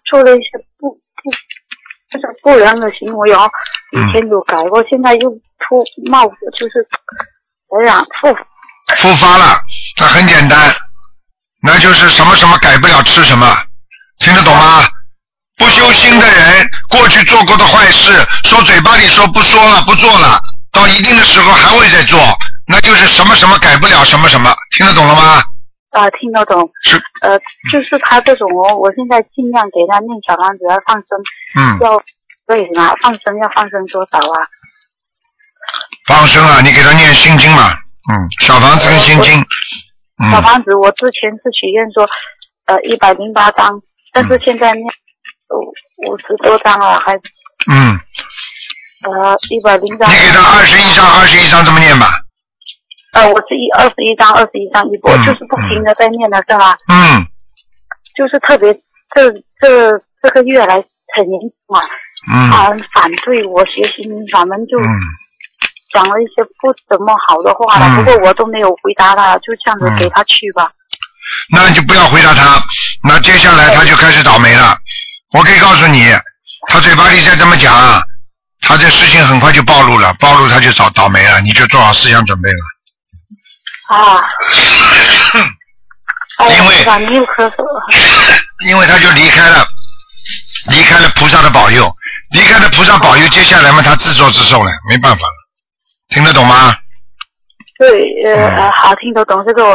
做了一些就是不良的行为哦，以前有改过，现在又冒着就是怎样复发了，那很简单，那就是什么什么改不了吃什么，听得懂吗？不修心的人，过去做过的坏事，说嘴巴里说不说了不做了，到一定的时候还会再做，那就是什么什么改不了什么什么，听得懂了吗？ 听得懂。就是他这种哦，我现在尽量给他念小房子要放生，要对吗？放生要放生多少啊？ 放生啊，你给他念心经嘛，小房子跟心经。 小房子我之前是许愿说108张，但是现在念50多张了，还100张。 你给他21张这么念吧。 我是21张一波，就是不停的在念的是吧？就是特别这个月来很严重啊，他很反对我学习民法门，就讲了一些不怎么好的话了，不过我都没有回答他，就这样子给他去吧。 那你就不要回答他，那接下来他就开始倒霉了。我可以告诉你，他嘴巴里再这么讲，他这事情很快就暴露了，暴露他就倒霉了，你就做好思想准备了。因为他就离开了菩萨的保佑，离开了菩萨保佑，接下来嘛他自作自受了，没办法了，听得懂吗？ 对，好，听得懂这个。